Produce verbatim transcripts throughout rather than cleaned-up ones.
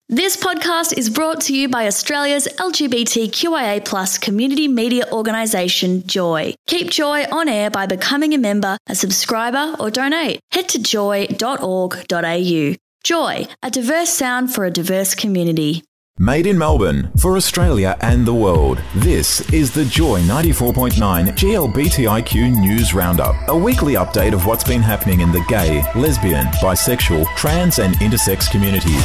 This podcast is brought to you by Australia's L G B T Q I A plus community media organisation, Joy. Keep Joy on air by becoming a member, a subscriber or donate. Head to joy dot org dot a u. Joy, a diverse sound for a diverse community. Made in Melbourne, for Australia and the world, this is the Joy ninety-four point nine G L B T I Q News Roundup, a weekly update of what's been happening in the gay, lesbian, bisexual, trans and intersex communities.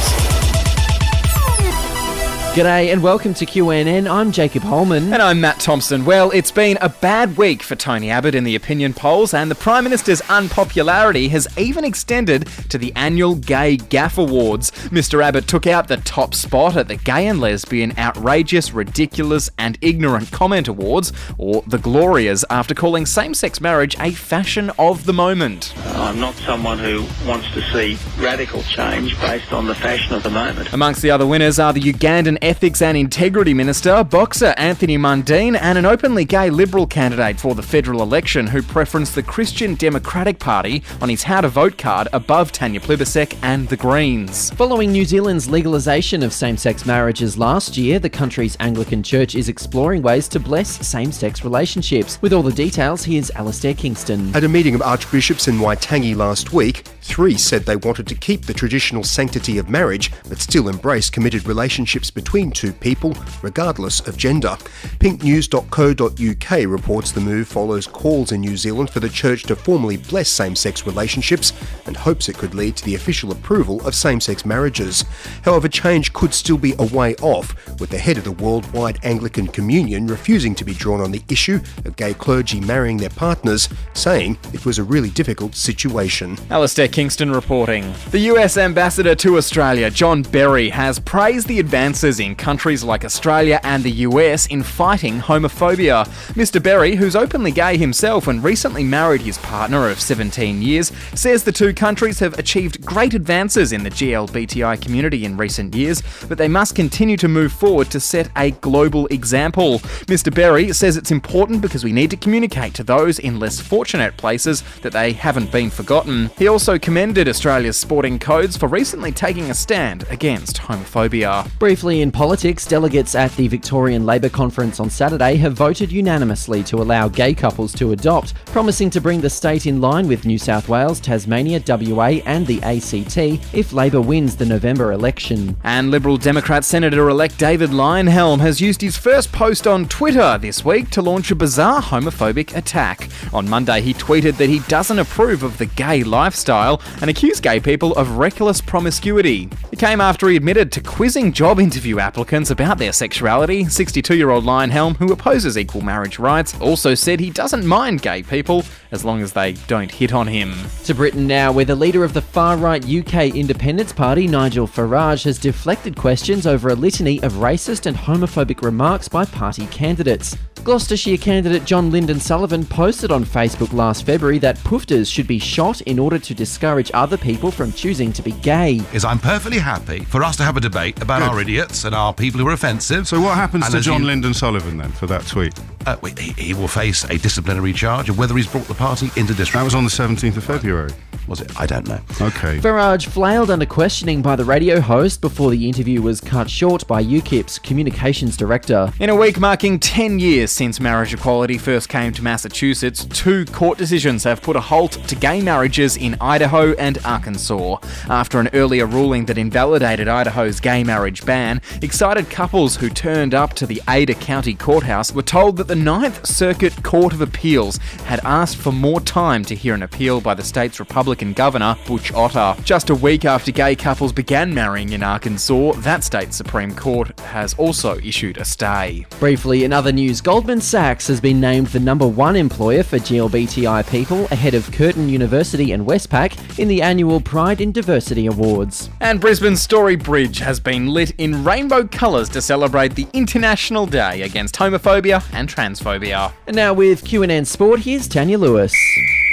G'day and welcome to Q N N. I'm Jacob Holman. And I'm Matt Thompson. Well, it's been a bad week for Tony Abbott in the opinion polls, and the Prime Minister's unpopularity has even extended to the annual Gay Gaff Awards. Mister Abbott took out the top spot at the Gay and Lesbian Outrageous, Ridiculous and Ignorant Comment Awards, or the Glorias, after calling same-sex marriage a fashion of the moment. I'm not someone who wants to see radical change based on the fashion of the moment. Amongst the other winners are the Ugandan Ethics and Integrity Minister, boxer Anthony Mundine, and an openly gay Liberal candidate for the federal election who preferenced the Christian Democratic Party on his how to vote card above Tanya Plibersek and the Greens. Following New Zealand's legalisation of same-sex marriages last year, the country's Anglican Church is exploring ways to bless same-sex relationships. With all the details, here's Alastair Kingston. At a meeting of archbishops in Waitangi last week, three said they wanted to keep the traditional sanctity of marriage, but still embrace committed relationships between two people, regardless of gender. pink news dot co dot u k reports the move follows calls in New Zealand for the church to formally bless same-sex relationships and hopes it could lead to the official approval of same-sex marriages. However, change could still be a way off, with the head of the worldwide Anglican Communion refusing to be drawn on the issue of gay clergy marrying their partners, saying it was a really difficult situation. Alastair Kingston reporting. The U S Ambassador to Australia, John Berry, has praised the advances in countries like Australia and the U S in fighting homophobia. Mister Berry, who's openly gay himself and recently married his partner of seventeen years, says the two countries have achieved great advances in the G L B T I community in recent years, but they must continue to move forward to set a global example. Mister Berry says it's important because we need to communicate to those in less fortunate places that they haven't been forgotten. He also commended Australia's sporting codes for recently taking a stand against homophobia. Briefly in politics, delegates at the Victorian Labor Conference on Saturday have voted unanimously to allow gay couples to adopt, promising to bring the state in line with New South Wales, Tasmania, W A and the A C T if Labor wins the November election. And Liberal Democrat Senator-elect David Leyonhjelm has used his first post on Twitter this week to launch a bizarre homophobic attack. On Monday, he tweeted that he doesn't approve of the gay lifestyle and accused gay people of reckless promiscuity. It came after he admitted to quizzing job interview applicants about their sexuality. sixty-two-year-old Leyonhjelm, who opposes equal marriage rights, also said he doesn't mind gay people as long as they don't hit on him. To Britain now, where the leader of the far-right U K Independence Party, Nigel Farage, has deflected questions over a litany of racist and homophobic remarks by party candidates. Gloucestershire candidate John Lyndon Sullivan posted on Facebook last February that poofters should be shot in order to discourage other people from choosing to be gay. Is I'm perfectly happy for us to have a debate about Good. our idiots and our people who are offensive. So what happens and to John you, Lyndon Sullivan then for that tweet? Uh, he, he will face a disciplinary charge of whether he's brought the party into disrepute. That was on the seventeenth of February. Was it? I don't know. Okay. Farage flailed under questioning by the radio host before the interview was cut short by U KIP's communications director. In a week marking ten years since marriage equality first came to Massachusetts, two court decisions have put a halt to gay marriages in Idaho and Arkansas. After an earlier ruling that invalidated Idaho's gay marriage ban, excited couples who turned up to the Ada County Courthouse were told that the Ninth Circuit Court of Appeals had asked for more time to hear an appeal by the state's Republican governor, Butch Otter. Just a week after gay couples began marrying in Arkansas, that state's Supreme Court has also issued a stay. Briefly, in other news, Goldman Sachs has been named the number one employer for G L B T I people, ahead of Curtin University and Westpac in the annual Pride in Diversity Awards. And Brisbane's Story Bridge has been lit in rainbow colours to celebrate the International Day against homophobia and transphobia. And now with Q N N Sport, here's Tanya Lewis.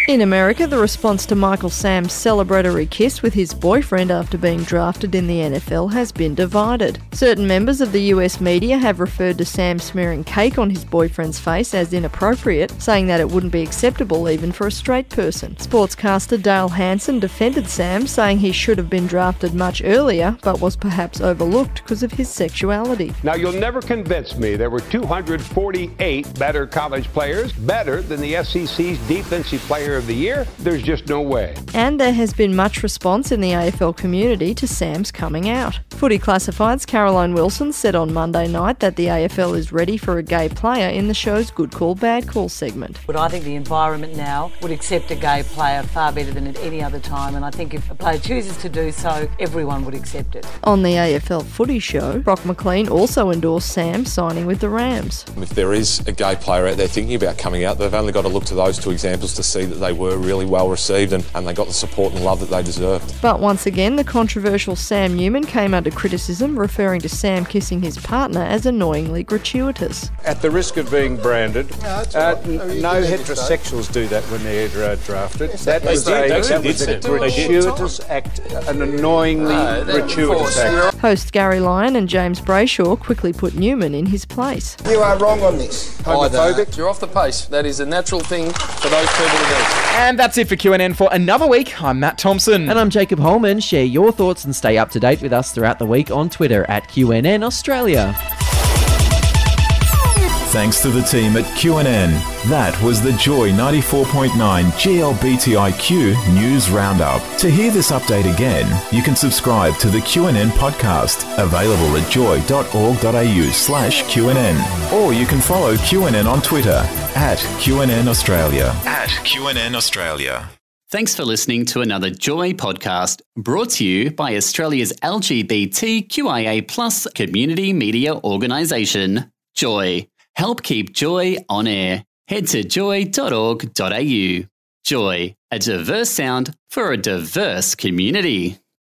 In America, the response to Michael Sam's celebratory kiss with his boyfriend after being drafted in the N F L has been divided. Certain members of the U S media have referred to Sam smearing cake on his boyfriend's face as inappropriate, saying that it wouldn't be acceptable even for a straight person. Sportscaster Dale Hansen defended Sam, saying he should have been drafted much earlier, but was perhaps overlooked because of his sexuality. Now, you'll never convince me there were two hundred forty-eight better college players, better than the S E C's Defensive Player of the Year. There's just no way. And there has been much response in the A F L community to Sam's coming out. Footy Classified's Caroline Wilson said on Monday night that the A F L is ready for a gay player in the show's Good Call, Bad Call segment. But I think the environment now would accept a gay player far better than at any other time, and I think if a player chooses to do so, everyone would accept it. On the A F L Footy show, Brock McLean also endorsed Sam signing with the Rams. If there is a gay player out there thinking about coming out, they've only got to look to those two examples to see that they were really well received and, and they got the support and love that they deserved. But once again, the controversial Sam Newman came under criticism, referring to Sam kissing his partner as annoyingly gratuitous. At the risk of being branded, no, uh, n- no heterosexuals do that when they're uh, drafted. Yes, that was a, that was a gratuitous act, an annoyingly no, gratuitous act. Host Gary Lyon and James Brayshaw quickly put Newman in his place. You are wrong on this. Homophobic. You're off the pace. That is a natural thing for those people to do. And that's it for Q and N for another week. I'm Matt Thompson. And I'm Jacob Holman. Share your thoughts and stay up to date with us throughout the week on Twitter at Q N N Australia. Thanks to the team at Q N N. That was the Joy ninety-four point nine G L B T I Q News Roundup. To hear this update again, you can subscribe to the Q N N podcast, available at joy.org.au slash QNN. Or you can follow Q N N on Twitter at Q N N Australia. At Q N N Australia. Thanks for listening to another Joy podcast, brought to you by Australia's L G B T Q I A plus community media organisation, Joy. Help keep Joy on air. Head to joy dot org dot a u. Joy, a diverse sound for a diverse community.